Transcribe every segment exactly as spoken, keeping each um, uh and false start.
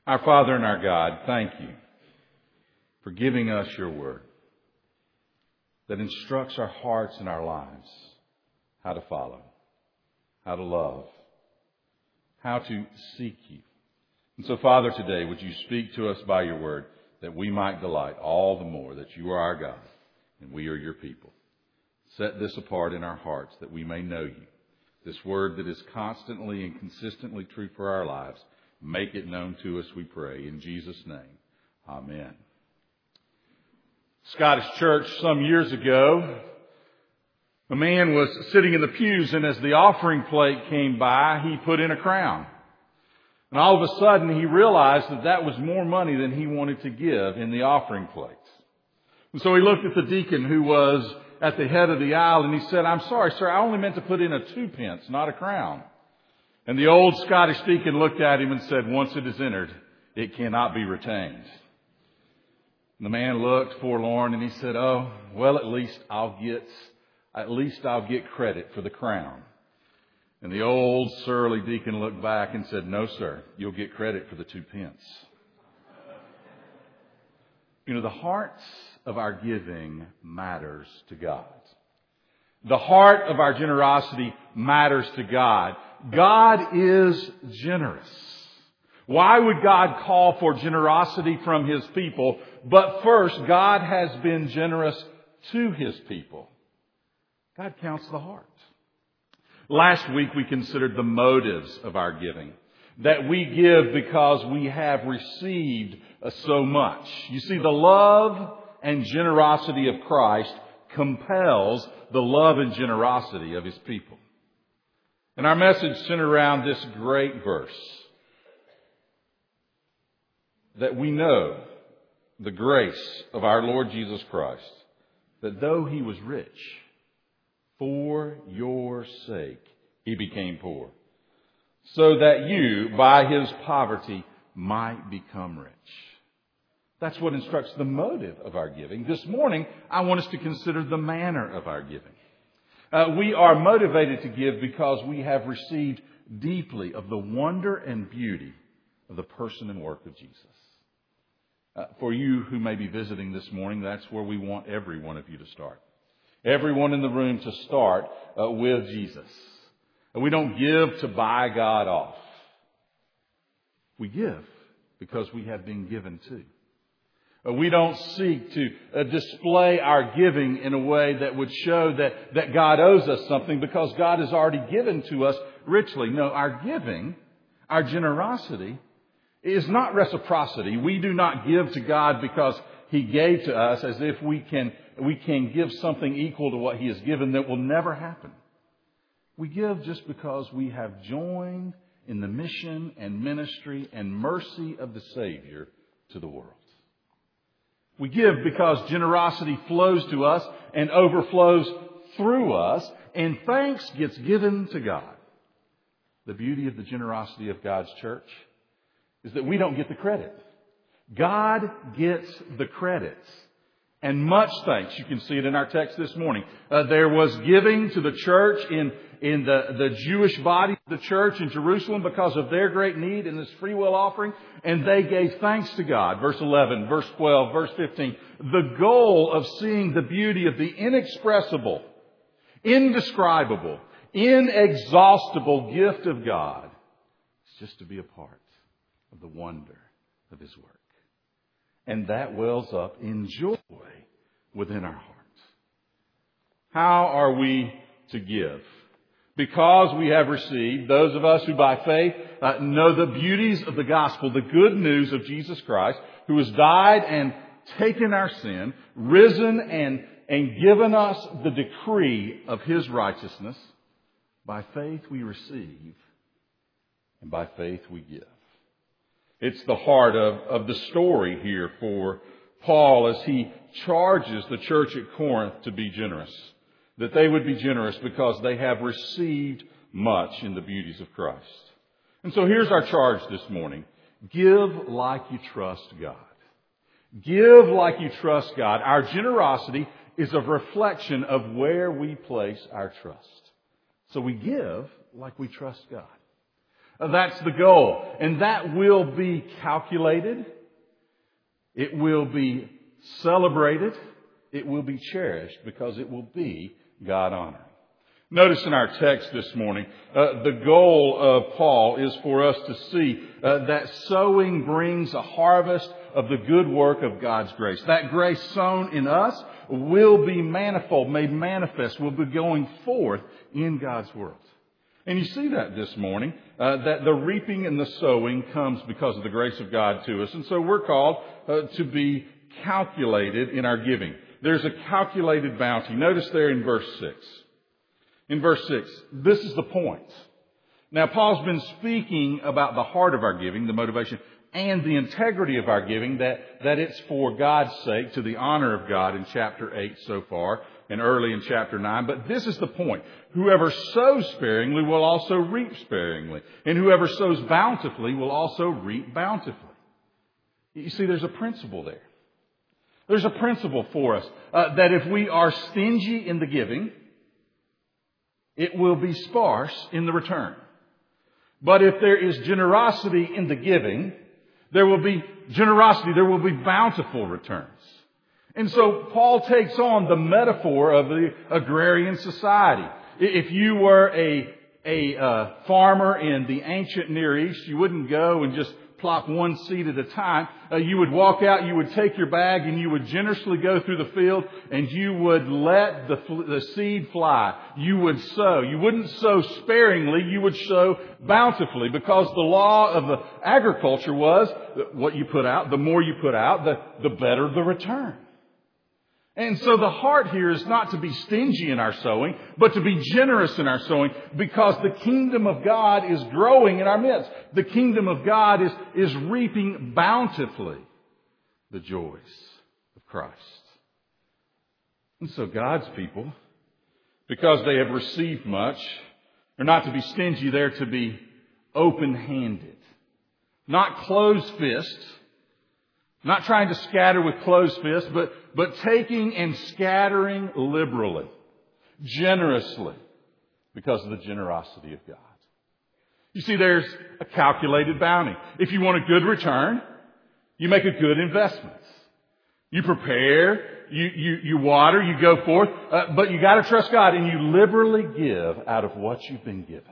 Our Father and our God, thank you for giving us your word that instructs our hearts and our lives how to follow, how to love, how to seek you. And so, Father, today, would you speak to us by your word that we might delight all the more that you are our God and we are your people. Set this apart in our hearts that we may know you. This word that is constantly and consistently true for our lives, make it known to us, we pray. In Jesus' name, amen. Scottish church some years ago, a man was sitting in the pews, and as the offering plate came by, he put in a crown. And all of a sudden, he realized that that was more money than he wanted to give in the offering plate. And so he looked at the deacon who was at the head of the aisle, and he said, "I'm sorry, sir, I only meant to put in a two pence, not a crown." And the old Scottish deacon looked at him and said, "Once it is entered, it cannot be retained." And the man looked forlorn and he said, "Oh, well, at least I'll get, at least I'll get credit for the crown." And the old surly deacon looked back and said, "No, sir, you'll get credit for the two pence." You know, the heart of our giving matters to God. The heart of our generosity matters to God. God is generous. Why would God call for generosity from His people? But first, God has been generous to His people. God counts the heart. Last week we considered the motives of our giving. That we give because we have received so much. You see, the love and generosity of Christ compels the love and generosity of His people. And our message centered around this great verse. That we know the grace of our Lord Jesus Christ. That though He was rich, for your sake He became poor. So that you, by His poverty, might become rich. That's what instructs the motive of our giving. This morning, I want us to consider the manner of our giving. Uh, we are motivated to give because we have received deeply of the wonder and beauty of the person and work of Jesus. Uh, for you who may be visiting this morning, that's where we want every one of you to start. Everyone in the room to start uh, with Jesus. We don't give to buy God off. We give because we have been given to. We don't seek to uh, display our giving in a way that would show that, that God owes us something because God has already given to us richly. No, our giving, our generosity, is not reciprocity. We do not give to God because He gave to us as if we can, we can give something equal to what He has given. That will never happen. We give just because we have joined in the mission and ministry and mercy of the Savior to the world. We give because generosity flows to us and overflows through us, and thanks gets given to God. The beauty of the generosity of God's church is that we don't get the credit. God gets the credit. And much thanks. You can see it in our text this morning. Uh, there was giving to the church in, in the, the Jewish body of the church in Jerusalem because of their great need in this free will offering. And they gave thanks to God. Verse eleven, verse twelve, verse fifteen. The goal of seeing the beauty of the inexpressible, indescribable, inexhaustible gift of God is just to be a part of the wonder of His work. And that wells up in joy within our hearts. How are we to give? Because we have received, those of us who by faith uh, know the beauties of the gospel, the good news of Jesus Christ, who has died and taken our sin, risen and, and given us the decree of His righteousness. By faith we receive, and by faith we give. It's the heart of, of the story here for Paul as he charges the church at Corinth to be generous. That they would be generous because they have received much in the beauties of Christ. And so here's our charge this morning. Give like you trust God. Give like you trust God. Our generosity is a reflection of where we place our trust. So we give like we trust God. Uh, That's the goal. And that will be calculated. It will be celebrated. It will be cherished because it will be God-honoring. Notice in our text this morning, uh, the goal of Paul is for us to see uh, that sowing brings a harvest of the good work of God's grace. That grace sown in us will be manifold, made manifest, will be going forth in God's world. And you see that this morning, uh, that the reaping and the sowing comes because of the grace of God to us. And so we're called uh, to be calculated in our giving. There's a calculated bounty. Notice there in verse six. In verse six, this is the point. Now, Paul's been speaking about the heart of our giving, the motivation, and the integrity of our giving, that, that it's for God's sake, to the honor of God in chapter eight so far, and early in chapter nine. But this is the point. Whoever sows sparingly will also reap sparingly. And whoever sows bountifully will also reap bountifully. You see, there's a principle there. There's a principle for us uh, that if we are stingy in the giving, it will be sparse in the return. But if there is generosity in the giving, there will be generosity, there will be bountiful returns. And so Paul takes on the metaphor of the agrarian society. If you were a, a uh, farmer in the ancient Near East, you wouldn't go and just plop one seed at a time. Uh, you would walk out, you would take your bag, and you would generously go through the field, and you would let the, the seed fly. You would sow. You wouldn't sow sparingly, you would sow bountifully, because the law of the agriculture was that what you put out, the more you put out, the, the better the return. And so the heart here is not to be stingy in our sowing, but to be generous in our sowing, because the kingdom of God is growing in our midst. The kingdom of God is, is reaping bountifully the joys of Christ. And so God's people, because they have received much, are not to be stingy, they're to be open-handed. Not closed-fists. Not trying to scatter with closed fists, but, but taking and scattering liberally, generously, because of the generosity of God. You see, there's a calculated bounty. If you want a good return, you make a good investment. You prepare, you, you, you water, you go forth, uh, but you got to trust God, and you liberally give out of what you've been given.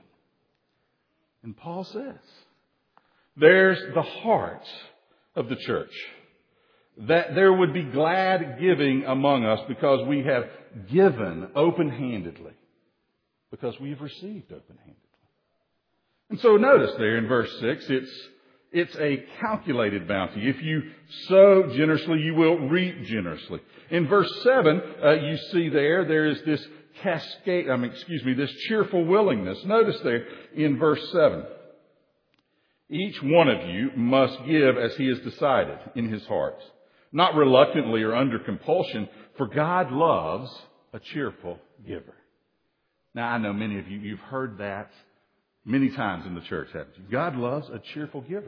And Paul says, there's the heart of the church. That there would be glad giving among us because we have given open-handedly. Because we have received open-handedly. And so notice there in verse six, it's, it's a calculated bounty. If you sow generously, you will reap generously. In verse seven, uh, you see there, there is this cascade, I mean, excuse me, this cheerful willingness. Notice there in verse seven. Each one of you must give as he has decided in his heart. Not reluctantly or under compulsion, for God loves a cheerful giver. Now, I know many of you, you've heard that many times in the church, haven't you? God loves a cheerful giver.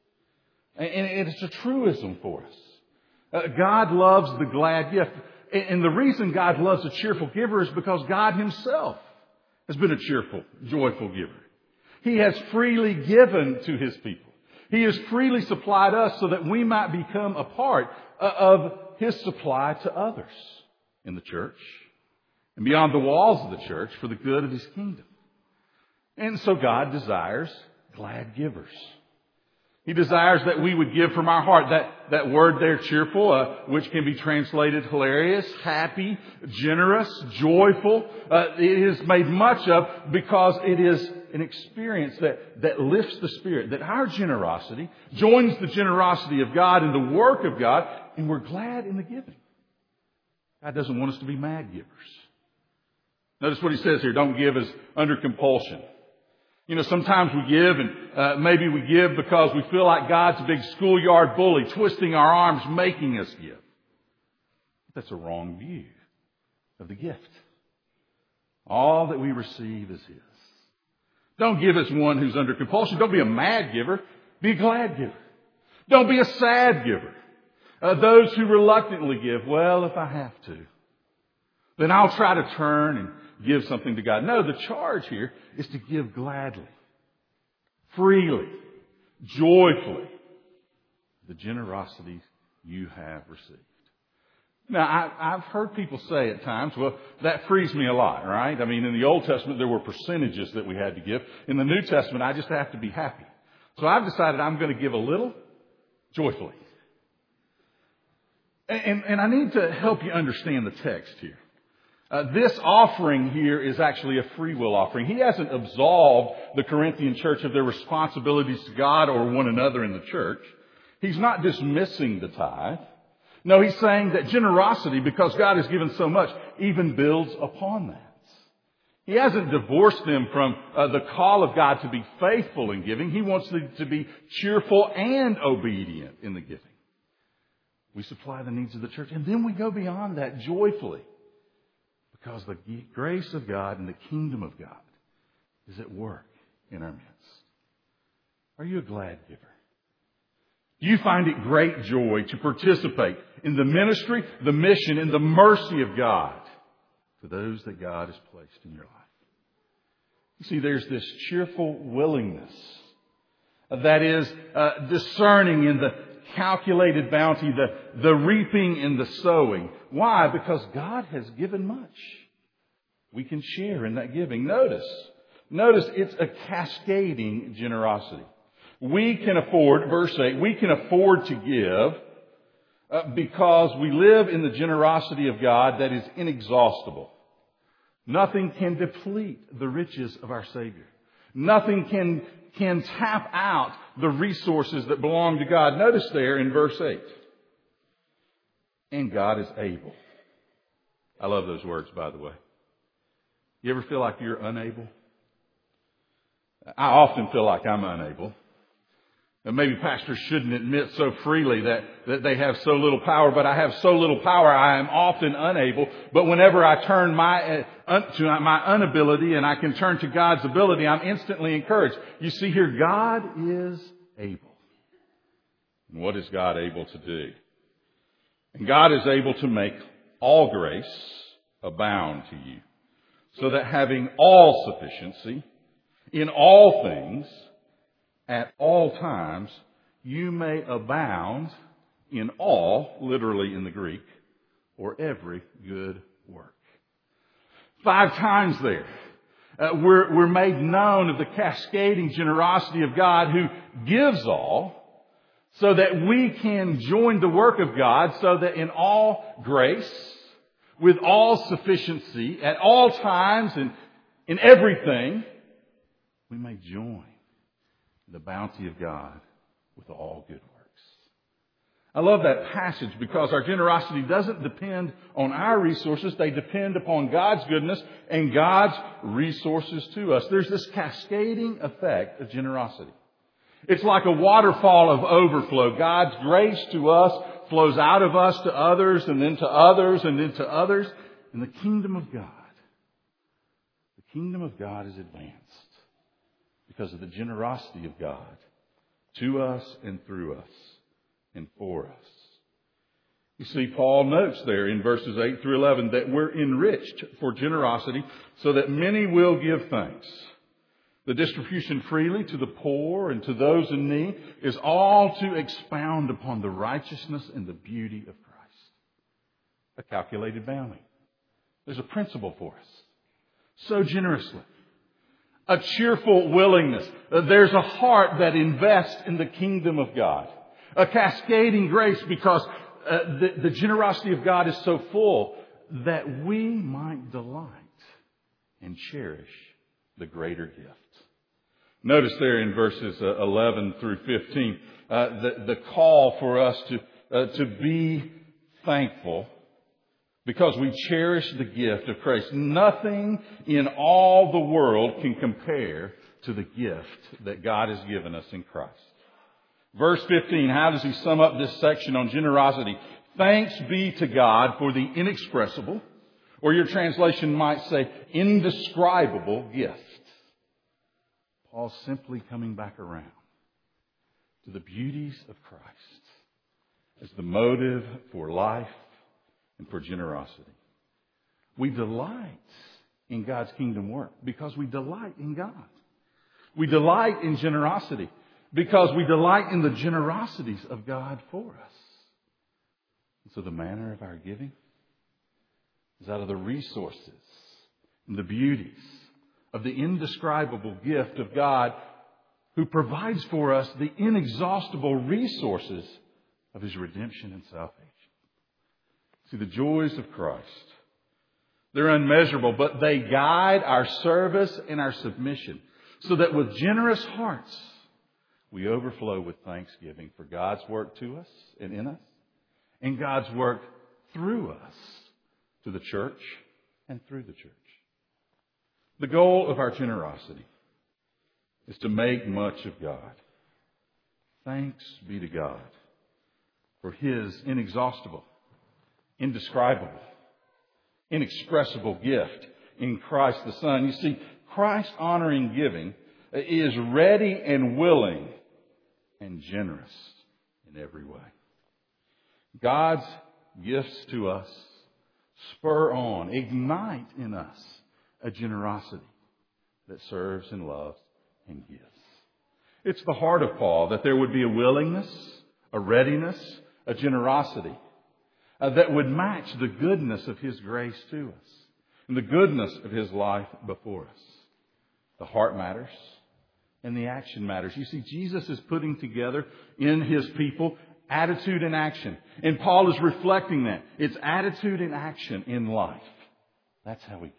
And it's a truism for us. Uh, God loves the glad gift. And the reason God loves a cheerful giver is because God Himself has been a cheerful, joyful giver. He has freely given to His people. He has freely supplied us so that we might become a part of His supply to others in the church and beyond the walls of the church for the good of His kingdom. And so God desires glad givers. He desires that we would give from our heart. That, that word there, cheerful, uh, which can be translated hilarious, happy, generous, joyful, uh, it is made much of because it is an experience that, that lifts the spirit, that our generosity joins the generosity of God in the work of God, and we're glad in the giving. God doesn't want us to be mad givers. Notice what He says here, don't give as under compulsion. You know, sometimes we give and uh, maybe we give because we feel like God's a big schoolyard bully, twisting our arms, making us give. That's a wrong view of the gift. All that we receive is His. Don't give as one who's under compulsion. Don't be a mad giver. Be a glad giver. Don't be a sad giver. Uh, those who reluctantly give, well, if I have to, then I'll try to turn and give something to God. No, the charge here is to give gladly, freely, joyfully, the generosity you have received. Now, I, I've heard people say at times, well, that frees me a lot, right? I mean, in the Old Testament, there were percentages that we had to give. In the New Testament, I just have to be happy. So I've decided I'm going to give a little joyfully. And, and, and I need to help you understand the text here. Uh, this offering here is actually a free will offering. He hasn't absolved the Corinthian church of their responsibilities to God or one another in the church. He's not dismissing the tithe. No, he's saying that generosity, because God has given so much, even builds upon that. He hasn't divorced them from uh, the call of God to be faithful in giving. He wants them to be cheerful and obedient in the giving. We supply the needs of the church, and then we go beyond that joyfully, because the grace of God and the kingdom of God is at work in our midst. Are you a glad giver? Do you find it great joy to participate in the ministry, the mission, and the mercy of God to those that God has placed in your life? You see, there's this cheerful willingness that is uh, discerning in the calculated bounty, the, the reaping and the sowing. Why? Because God has given much. We can share in that giving. Notice, notice it's a cascading generosity. We can afford, verse eight, we can afford to give uh, because we live in the generosity of God that is inexhaustible. Nothing can deplete the riches of our Savior. Nothing can, can tap out the resources that belong to God. Notice there in verse eight. And God is able. I love those words, by the way. You ever feel like you're unable? I often feel like I'm unable. And maybe pastors shouldn't admit so freely that, that they have so little power, but I have so little power I am often unable. But whenever I turn my uh, un, to my inability and I can turn to God's ability, I'm instantly encouraged. You see here, God is able. And what is God able to do? And God is able to make all grace abound to you, so that having all sufficiency in all things, at all times, you may abound in all, literally in the Greek, or every good work. Five times there, uh, we're, we're made known of the cascading generosity of God who gives all, so that we can join the work of God, so that in all grace, with all sufficiency, at all times, and in everything, we may join the bounty of God with all good works. I love that passage because our generosity doesn't depend on our resources. They depend upon God's goodness and God's resources to us. There's this cascading effect of generosity. It's like a waterfall of overflow. God's grace to us flows out of us to others, and then to others, and then to others. And the kingdom of God, the kingdom of God is advanced because of the generosity of God to us and through us and for us. You see, Paul notes there in verses eight through eleven that we're enriched for generosity so that many will give thanks. The distribution freely to the poor and to those in need is all to expound upon the righteousness and the beauty of Christ. A calculated bounty. There's a principle for us. So generously. A cheerful willingness. There's a heart that invests in the kingdom of God. A cascading grace because uh, the, the generosity of God is so full that we might delight and cherish the greater gift. Notice there in verses uh, eleven through fifteen, uh, the, the call for us to, uh, to be thankful because we cherish the gift of Christ. Nothing in all the world can compare to the gift that God has given us in Christ. Verse fifteen, how does he sum up this section on generosity? Thanks be to God for the inexpressible, or your translation might say indescribable gift. Paul's simply coming back around to the beauties of Christ as the motive for life and for generosity. We delight in God's kingdom work because we delight in God. We delight in generosity because we delight in the generosities of God for us. And so the manner of our giving is out of the resources and the beauties of the indescribable gift of God, who provides for us the inexhaustible resources of His redemption and salvation. See, the joys of Christ, they're unmeasurable, but they guide our service and our submission, so that with generous hearts, we overflow with thanksgiving for God's work to us and in us, and God's work through us to the church and through the church. The goal of our generosity is to make much of God. Thanks be to God for His inexhaustible, indescribable, inexpressible gift in Christ the Son. You see, Christ-honoring giving is ready and willing and generous in every way. God's gifts to us spur on, ignite in us a generosity that serves and loves and gives. It's the heart of Paul that there would be a willingness, a readiness, a generosity uh, that would match the goodness of His grace to us and the goodness of His life before us. The heart matters and the action matters. You see, Jesus is putting together in His people attitude and action. And Paul is reflecting that. It's attitude and action in life. That's how we give.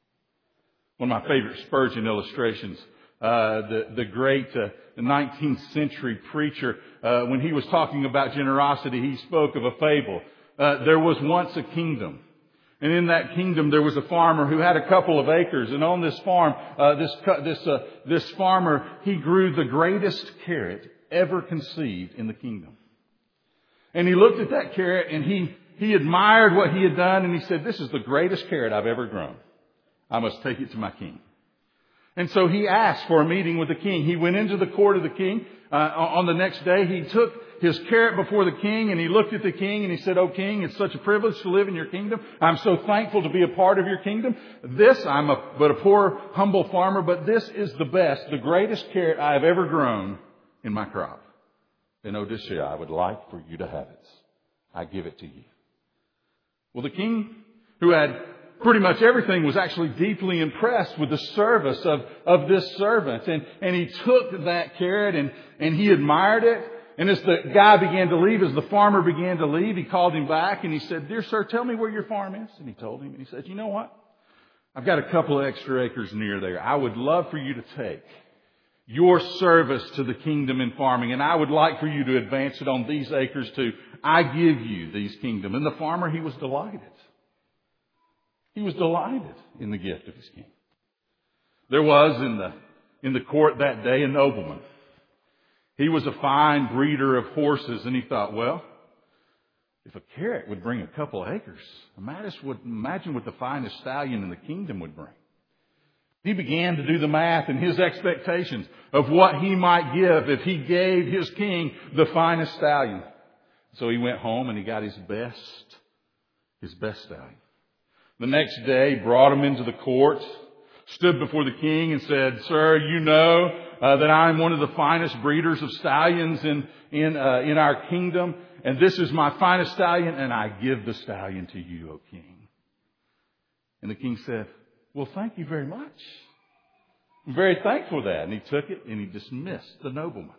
One of my favorite Spurgeon illustrations, uh, the, the great uh, nineteenth century preacher, uh, when he was talking about generosity, he spoke of a fable. Uh, there was once a kingdom. And in that kingdom, there was a farmer who had a couple of acres. And on this farm, uh, this, this, uh, this farmer, he grew the greatest carrot ever conceived in the kingdom. And he looked at that carrot and he, he admired what he had done. And he said, "This is the greatest carrot I've ever grown. I must take it to my king." And so he asked for a meeting with the king. He went into the court of the king. Uh, on the next day, he took his carrot before the king and he looked at the king and he said, "Oh, king, it's such a privilege to live in your kingdom. I'm so thankful to be a part of your kingdom. This, I'm a, but a poor, humble farmer, but this is the best, the greatest carrot I have ever grown in my crop. And Odysseus, I would like for you to have it. I give it to you." Well, the king, who had pretty much everything, was actually deeply impressed with the service of, of this servant. And, and he took that carrot and, and he admired it. And as the guy began to leave, as the farmer began to leave, he called him back and he said, "Dear sir, tell me where your farm is." And he told him, and he said, "You know what? I've got a couple of extra acres near there. I would love for you to take your service to the kingdom in farming, and I would like for you to advance it on these acres too. I give you these kingdom." And the farmer, he was delighted. He was delighted in the gift of his king. There was in the, in the court that day a nobleman. He was a fine breeder of horses, and he thought, well, if a carrot would bring a couple of acres, imagine what the finest stallion in the kingdom would bring. He began to do the math and his expectations of what he might give if he gave his king the finest stallion. So he went home and he got his best, his best stallion. The next day, brought him into the court, stood before the king and said, "Sir, you know uh, that I'm one of the finest breeders of stallions in in uh, in our kingdom, and this is my finest stallion, and I give the stallion to you, O king." And the king said, "Well, thank you very much. I'm very thankful for that." And he took it and he dismissed the nobleman.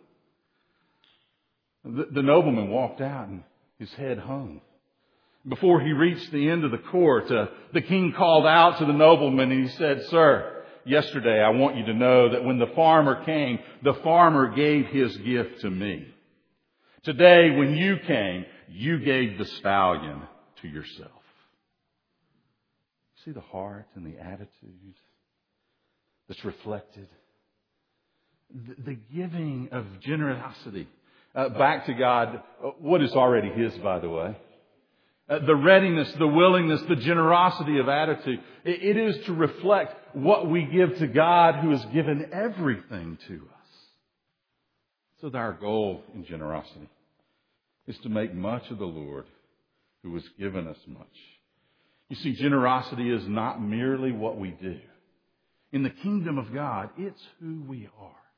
The, the nobleman walked out and his head hung. Before he reached the end of the court, uh, the king called out to the nobleman and he said, "Sir, yesterday I want you to know that when the farmer came, the farmer gave his gift to me. Today, when you came, you gave the stallion to yourself." See the heart and the attitude that's reflected. The, the giving of generosity uh, back to God, what is already His, by the way. Uh, the readiness, the willingness, the generosity of attitude. It, it is to reflect what we give to God, who has given everything to us. So that our goal in generosity is to make much of the Lord who has given us much. You see, generosity is not merely what we do. In the kingdom of God, it's who we are.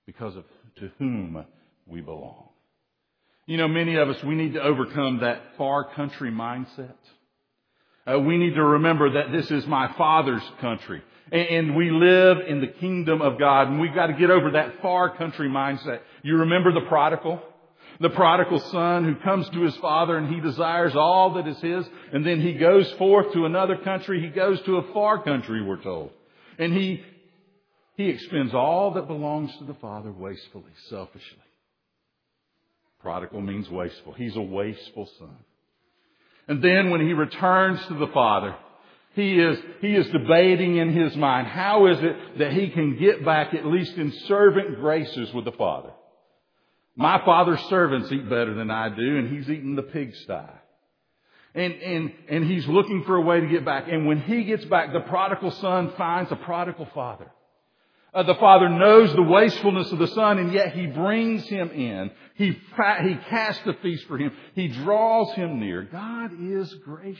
because of to whom we belong. You know, many of us, we need to overcome that far country mindset. Uh, we need to remember that this is my Father's country. And, and we live in the kingdom of God. And we've got to get over that far country mindset. You remember the prodigal? The prodigal son who comes to his father and he desires all that is his. And then he goes forth to another country. He goes to a far country, we're told. And he, he expends all that belongs to the father wastefully, selfishly. Prodigal means wasteful. He's a wasteful son. And then when he returns to the father, he is, he is debating in his mind, how is it that he can get back at least in servant graces with the father? My father's servants eat better than I do, and he's eating the pigsty. And, and, and he's looking for a way to get back. And when he gets back, the prodigal son finds a prodigal father. Uh, the father knows the wastefulness of the son, and yet he brings him in. He, fa- he casts a feast for him. He draws him near. God is gracious.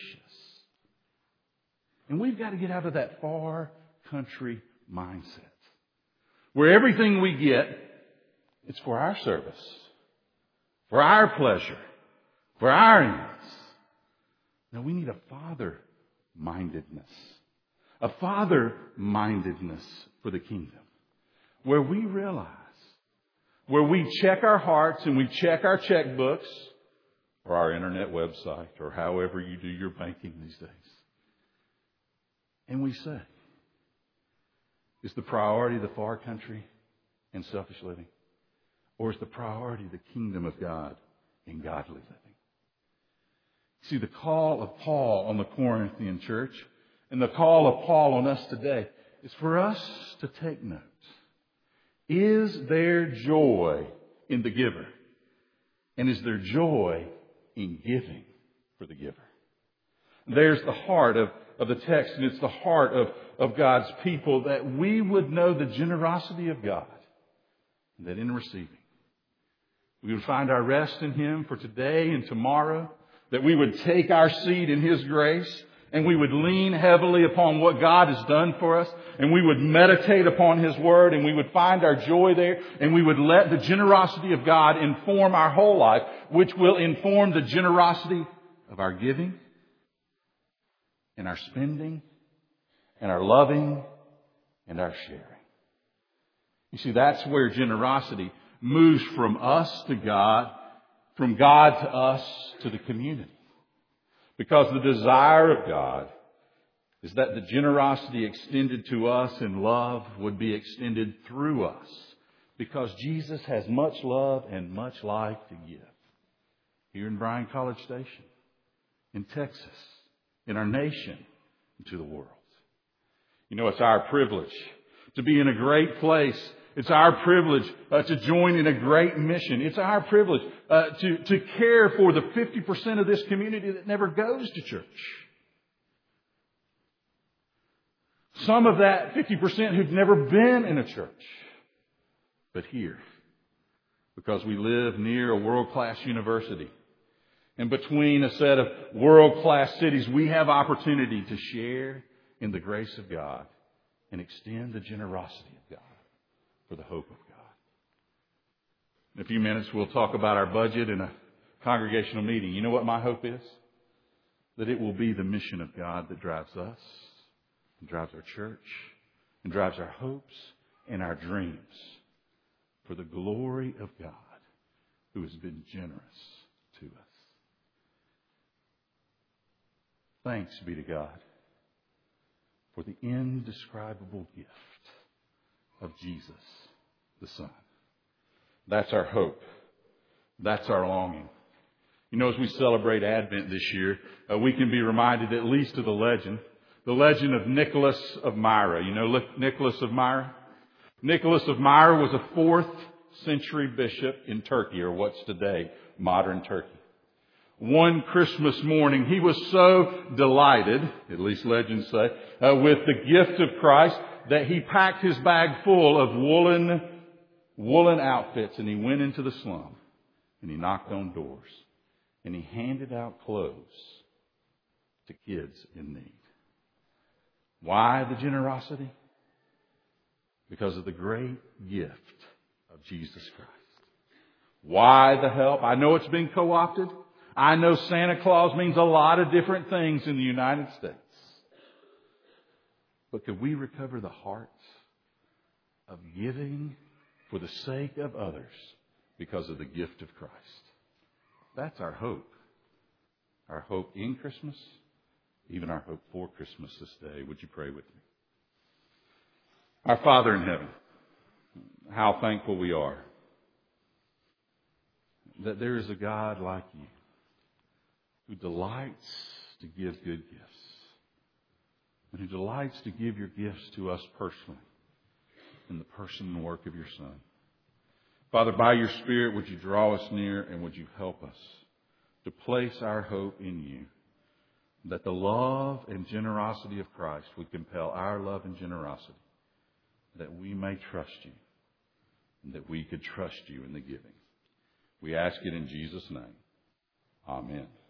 And we've got to get out of that far country mindset, where everything we get, it's for our service, for our pleasure, for our ends. No, we need a father-mindedness, a father-mindedness for the kingdom, where we realize, where we check our hearts and we check our checkbooks or our internet website or however you do your banking these days. And we say, is the priority the far country and selfish living? Or is the priority the kingdom of God and godly living? See, the call of Paul on the Corinthian church and the call of Paul on us today is for us to take note. Is there joy in the giver? And is there joy in giving for the giver? There's the heart of, of the text, and it's the heart of, of God's people, that we would know the generosity of God, and that in receiving, we would find our rest in Him for today and tomorrow, that we would take our seat in His grace, and we would lean heavily upon what God has done for us, and we would meditate upon His Word, and we would find our joy there, and we would let the generosity of God inform our whole life, which will inform the generosity of our giving, and our spending, and our loving, and our sharing. You see, that's where generosity moves from us to God, from God to us to the community. Because the desire of God is that the generosity extended to us in love would be extended through us. Because Jesus has much love and much life to give. Here in Bryan College Station, in Texas, in our nation, and to the world. You know, it's our privilege to be in a great place. It's our privilege uh, to join in a great mission. It's our privilege uh, to, to care for the fifty percent of this community that never goes to church. Some of that fifty percent who've never been in a church. But here, because we live near a world-class university, and between a set of world-class cities, we have opportunity to share in the grace of God and extend the generosity of God for the hope of God. In a few minutes, we'll talk about our budget in a congregational meeting. You know what my hope is? That it will be the mission of God that drives us, and drives our church, and drives our hopes and our dreams for the glory of God who has been generous to us. Thanks be to God for the indescribable gift of Jesus, the Son. That's our hope. That's our longing. You know, as we celebrate Advent this year, uh, we can be reminded at least of the legend, the legend of Nicholas of Myra. You know Nicholas of Myra? Nicholas of Myra was a fourth century bishop in Turkey, or what's today modern Turkey. One Christmas morning, he was so delighted, at least legends say, uh, with the gift of Christ that he packed his bag full of woolen, woolen outfits, and he went into the slum and he knocked on doors and he handed out clothes to kids in need. Why the generosity? Because of the great gift of Jesus Christ. Why the help? I know it's been co-opted. I know Santa Claus means a lot of different things in the United States. But could we recover the heart of giving for the sake of others because of the gift of Christ? That's our hope. Our hope in Christmas, even our hope for Christmas this day. Would you pray with me? Our Father in heaven, how thankful we are that there is a God like you who delights to give good gifts and who delights to give your gifts to us personally in the person and work of your Son. Father, by your Spirit, would you draw us near and would you help us to place our hope in you, that the love and generosity of Christ would compel our love and generosity, that we may trust you and that we could trust you in the giving. We ask it in Jesus' name. Amen.